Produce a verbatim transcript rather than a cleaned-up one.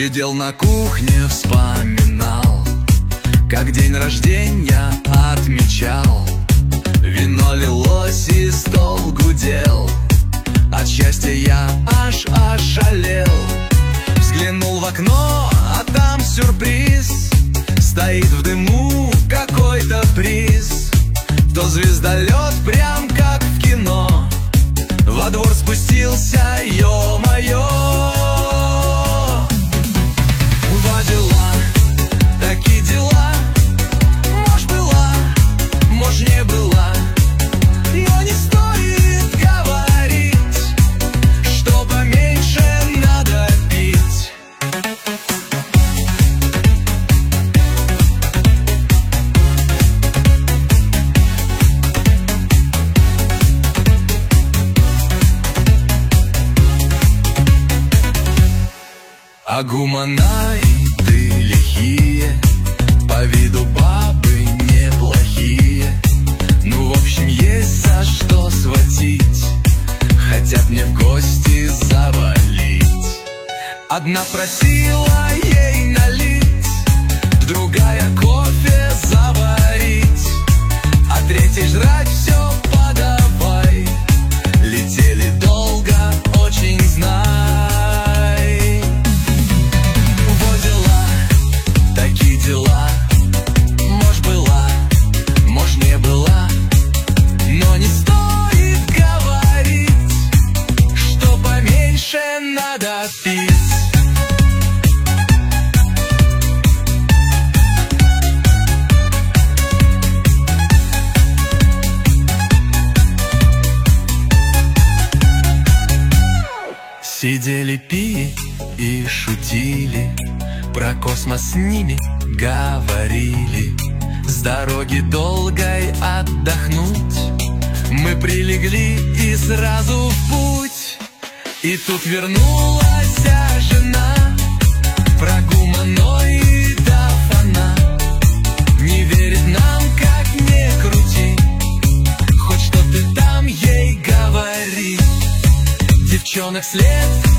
Сидел на кухне, вспоминал, как день рождения отмечал. Вино лилось и стол гудел, от счастья я аж ошалел. Взглянул в окно, а там сюрприз. Стоит в дыму какой-то приз. То звездолет, прям как в кино, во двор спустился, ё-моё. Во дела, такие дела. Может была, может не была, но не стоит говорить, что поменьше надо пить. А гуманоиды лихие, по виду бабы неплохие. Ну, в общем, есть за что схватить, хотят мне в гости завалить. Одна просила ей налить, другая кофе заварить, а третьей жрать все подавай. Летели долго, очень знай. Может была, может не была, но не стоит говорить, что поменьше надо пить. Сидели, пили и шутили, про космос с ними говорили. С дороги долгой отдохнуть мы прилегли и сразу в путь. И тут вернулась жена, про гуманоидов она не верит нам, как не крути, хоть что ты там ей говори. Девчонок след